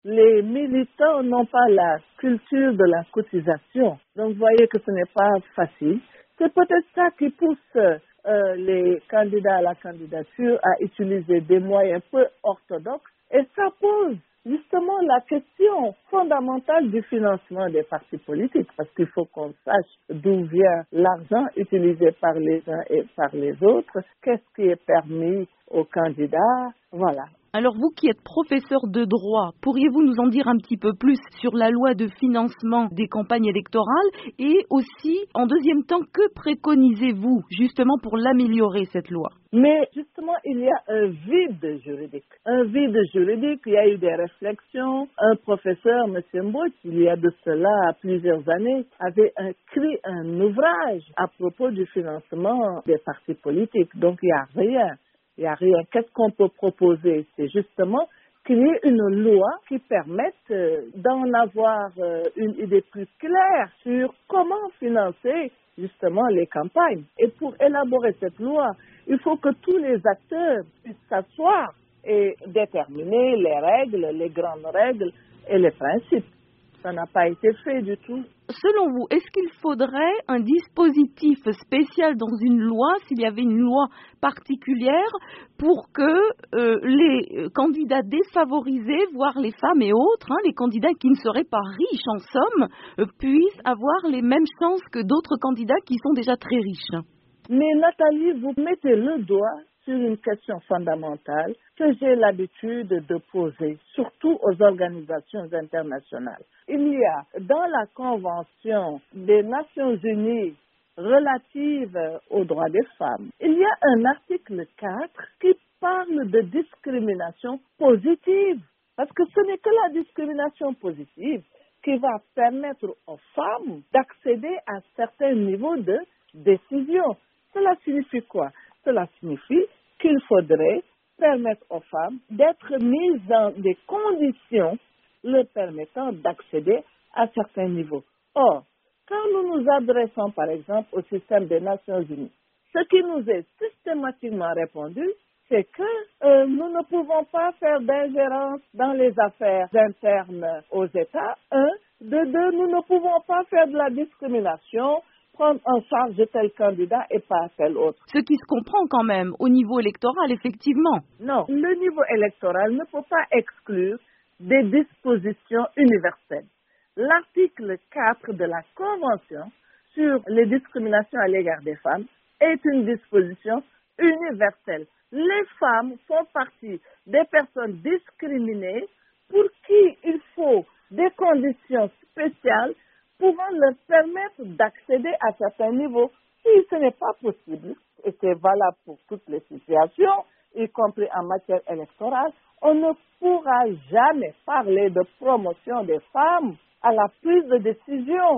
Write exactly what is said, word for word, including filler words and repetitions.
Les militants n'ont pas la culture de la cotisation. Donc, vous voyez que ce n'est pas facile. C'est peut-être ça qui pousse euh, les candidats à la candidature à utiliser des moyens peu orthodoxes. Et ça pose justement la question fondamentale du financement des partis politiques, parce qu'il faut qu'on sache d'où vient l'argent utilisé par les uns et par les autres, qu'est-ce qui est permis aux candidats, voilà. Alors vous qui êtes professeur de droit, pourriez-vous nous en dire un petit peu plus sur la loi de financement des campagnes électorales et aussi, en deuxième temps, que préconisez-vous justement pour l'améliorer cette loi? Mais justement, il y a un vide juridique. Un vide juridique, il y a eu des réflexions. Un professeur, M. Mbouch, il y a de cela plusieurs années, avait écrit un ouvrage à propos du financement des partis politiques. Donc, il n'y a rien. Il n'y a rien. Qu'est-ce qu'on peut proposer? C'est justement qu'il y ait une loi qui permette euh, d'en avoir euh, une idée plus claire sur comment financer justement les campagnes. Et pour élaborer cette loi, il faut que tous les acteurs puissent s'asseoir et déterminer les règles, les grandes règles et les principes. Ça n'a pas été fait du tout. Selon vous, est-ce qu'il faudrait un dispositif spécial dans une loi, s'il y avait une loi particulière, pour que euh, les candidats défavorisés, voire les femmes et autres, hein, les candidats qui ne seraient pas riches en somme, euh, puissent avoir les mêmes chances que d'autres candidats qui sont déjà très riches? Mais Nathalie, vous mettez le doigt sur une question fondamentale que j'ai l'habitude de poser, surtout aux organisations internationales. Il y a dans la Convention des Nations Unies relative aux droits des femmes, il y a un article quatre qui parle de discrimination positive. Parce que ce n'est que la discrimination positive qui va permettre aux femmes d'accéder à certains niveaux de décision. Cela signifie quoi? Cela signifie qu'il faudrait permettre aux femmes d'être mises dans des conditions leur permettant d'accéder à certains niveaux. Or, quand nous nous adressons par exemple au système des Nations Unies, ce qui nous est systématiquement répondu, c'est que euh, nous ne pouvons pas faire d'ingérence dans les affaires internes aux États. Un, de deux, nous ne pouvons pas faire de la discrimination, prendre en charge tel candidat et pas tel autre. Ce qui se comprend quand même au niveau électoral, effectivement. Non, le niveau électoral ne peut pas exclure des dispositions universelles. L'article quatre de la Convention sur les discriminations à l'égard des femmes est une disposition universelle. Les femmes font partie des personnes discriminées pour qui il faut des conditions spéciales pouvant leur permettre d'accéder à certains niveaux. Si ce n'est pas possible, et c'est valable pour toutes les situations, y compris en matière électorale, on ne pourra jamais parler de promotion des femmes à la prise de décision.